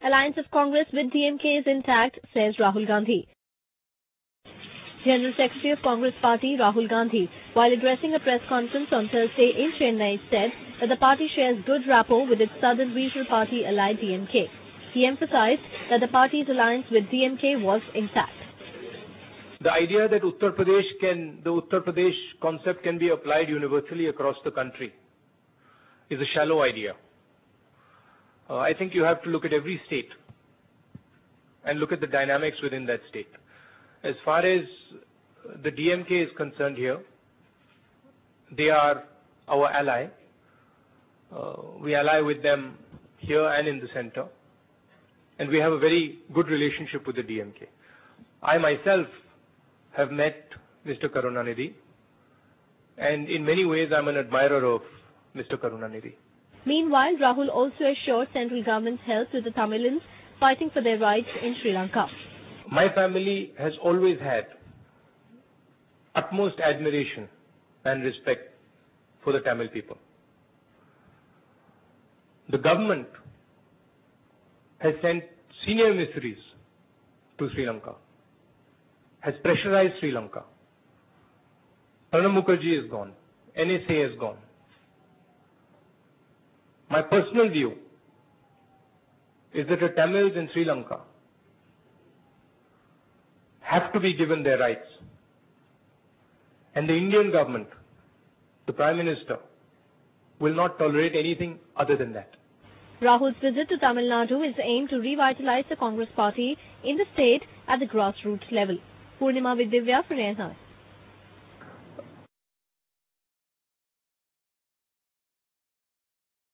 Alliance of Congress with DMK is intact, says Rahul Gandhi. General Secretary of Congress Party, Rahul Gandhi, while addressing a press conference on Thursday in Chennai, said that the party shares good rapport with its southern regional party allied DMK. He emphasized that the party's alliance with DMK was intact. The idea that the Uttar Pradesh concept can be applied universally across the country is a shallow idea. I think you have to look at every state and look at the dynamics within that state. As far as the DMK is concerned here, they are our ally. We ally with them here and in the center, and we have a very good relationship with the DMK. I myself have met Mr. Karunanidhi, and in many ways I'm an admirer of Mr. Karunanidhi. Meanwhile, Rahul also assured central government's help to the Tamilians fighting for their rights in Sri Lanka. My family has always had utmost admiration and respect for the Tamil people. The government has sent senior emissaries to Sri Lanka, has pressurized Sri Lanka. Pranab Mukherjee is gone. NSA is gone. My personal view is that the Tamils in Sri Lanka have to be given their rights. And the Indian government, the Prime Minister, will not tolerate anything other than that. Rahul's visit to Tamil Nadu is aimed to revitalize the Congress party in the state at the grassroots level. Purnima with Divya for NI.